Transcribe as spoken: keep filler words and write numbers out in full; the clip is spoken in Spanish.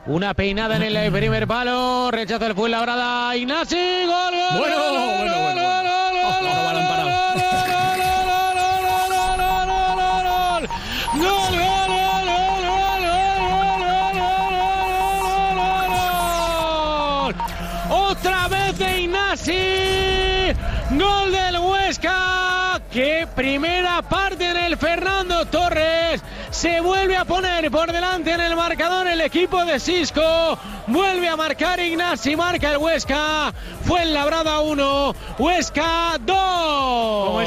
Una peinada en el primer palo. Rechaza el Fuenlabrada. Ignasi. Gol, gol. Bueno, gol, bueno, bueno. gol, bueno. gol, Oh, gol, no, balón parado. Gol, gol, gol, otra vez de Ignasi, gol del Huesca, que primera parte en el Fernando Torres, se vuelve a poner por delante en el marcador el equipo de Xisco, vuelve a marcar Ignasi, marca el Huesca, Fuenlabrada uno, Huesca dos.